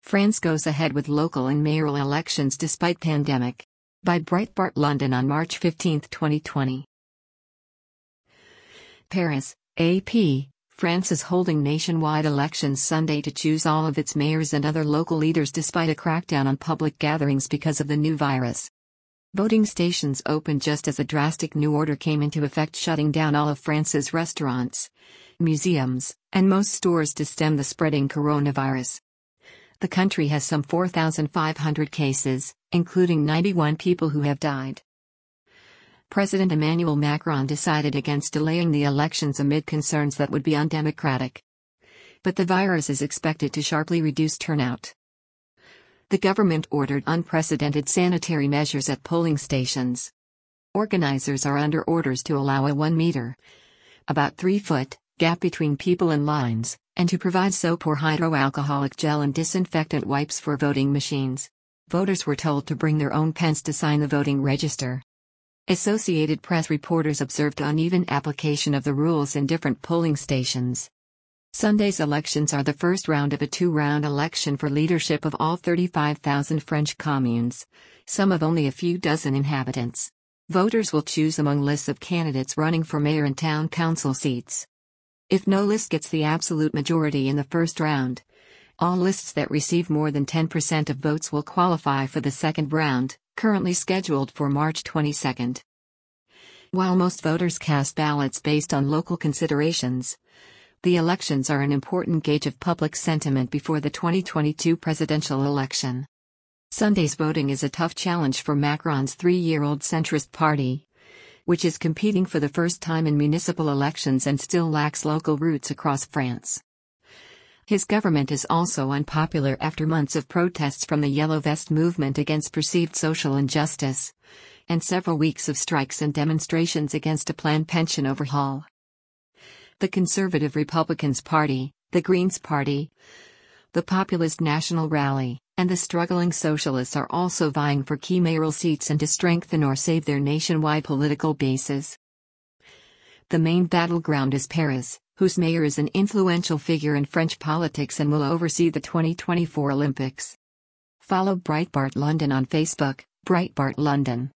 France goes ahead with local and mayoral elections despite pandemic. By Breitbart London on March 15, 2020. Paris, AP. France is holding nationwide elections Sunday to choose all of its mayors and other local leaders despite a crackdown on public gatherings because of the new virus. Voting stations opened just as a drastic new order came into effect, shutting down all of France's restaurants, museums, and most stores to stem the spreading coronavirus. The country has some 4,500 cases, including 91 people who have died. President Emmanuel Macron decided against delaying the elections amid concerns that would be undemocratic. But the virus is expected to sharply reduce turnout. The government ordered unprecedented sanitary measures at polling stations. Organizers are under orders to allow a 1 meter, about 3 foot, gap between people in lines, and to provide soap or hydroalcoholic gel and disinfectant wipes for voting machines. Voters were told to bring their own pens to sign the voting register. Associated Press reporters observed uneven application of the rules in different polling stations. Sunday's elections are the first round of a 2-round election for leadership of all 35,000 French communes, some of only a few dozen inhabitants. Voters will choose among lists of candidates running for mayor and town council seats. If no list gets the absolute majority in the first round, all lists that receive more than 10% of votes will qualify for the second round, currently scheduled for March 22. While most voters cast ballots based on local considerations, the elections are an important gauge of public sentiment before the 2022 presidential election. Sunday's voting is a tough challenge for Macron's 3-year-old centrist party, which is competing for the first time in municipal elections and still lacks local roots across France. His government is also unpopular after months of protests from the Yellow Vest movement against perceived social injustice, and several weeks of strikes and demonstrations against a planned pension overhaul. The Conservative Republicans Party, the Greens Party, the Populist National Rally, and the struggling Socialists are also vying for key mayoral seats and to strengthen or save their nationwide political bases. The main battleground is Paris, whose mayor is an influential figure in French politics and will oversee the 2024 Olympics. Follow Breitbart London on Facebook, Breitbart London.